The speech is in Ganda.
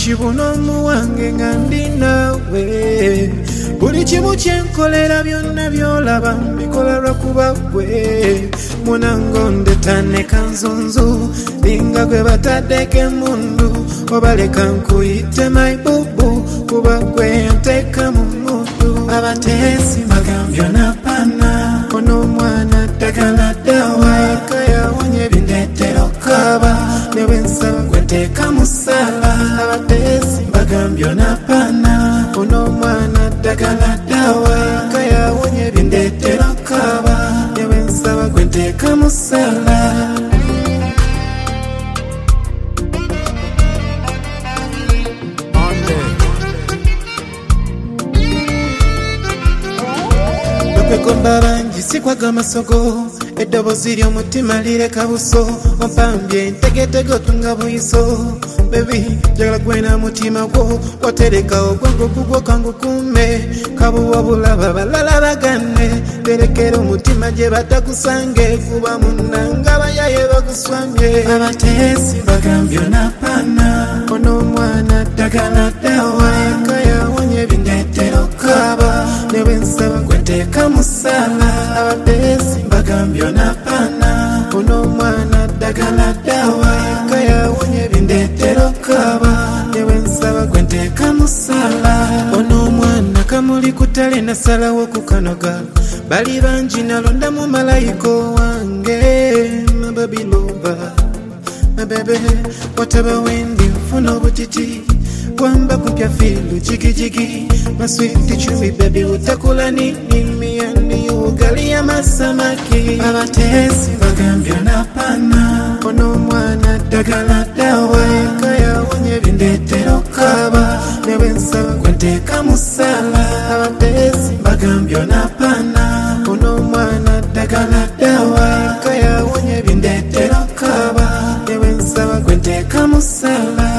kibuno muwange nga ndi naawe buli kimu kyenkolera byonna byolaba mbikola lwakuba gwe munango ndetane kanzunzu linga gwe bataddeko emundu obaleka nkuyite maibubu kuba gwe nteeka mu muddu abateesi bagambye napana ono omwana ddagala ddawa eka yawonye bindeetera okkaaba ne bwe nsaba gwe nteeka mu ssala abateesi bagambye napana ono omwana ddagala ddawa eka yawonye bindeetera okkaaba ne bwe nsaba gwe nteeka mu ssala kwegomba bangi sikwaga masogo eddobozi ly'omutima lireka buso ompambye ntegetege otunga buyiso bebi jagala gwena mutima gwo watereka ogwango gugwo kangukume kabuwa bulaba balala bagane terekera omutima gye batakusange kuba munanga bayaye baguswamye abateesi bagambye napana ono omwana ddagala ddawa eka yawonye bindeetera okkaaba ne bwe nsaba gwe nteeka mu ssala abateesi bagambye napana ono omwana ddagala ddawa eka yawonye bindeetera okkaaba ne bwe nsaba gwe nteeka mu ssala ono omwana kamuli ku ttale nasalawo ku kanoga bali bangi nalondamu malayika wange mababilova mabebe wataba wendi nfuna obutiti wamba kumpya filu jigijigi maswiti chumi baby utakula nini miani ugali ya masamaki abateesi bagambye napana ono omwana ddagala ddawa eka yawonye bindeetera okkaaba ne bwe nsaba gwe nteeka mu ssala abateesi bagambye napana ono omwana ddagala ddawa eka yawonye bindeetera okkaaba ne bwe nsaba gwe nteeka mu ssala